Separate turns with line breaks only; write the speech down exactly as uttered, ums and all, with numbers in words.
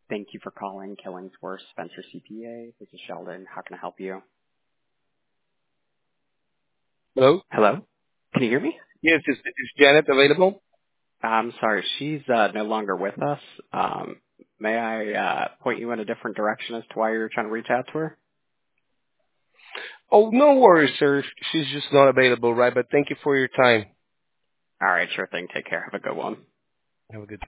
Thank you for calling Killingsworth Spencer C P A. This is Sheldon. How can I help you?
Hello?
Hello? Can you hear me?
Yes, is, is Janet available?
I'm sorry, she's uh, no longer with us. Um, may I uh, point you in a different direction as to why you're trying to reach out to her?
Oh, no worries, sir. She's just not available, right? But thank you for your time.
All right, sure thing. Take care. Have a good one.
Have a good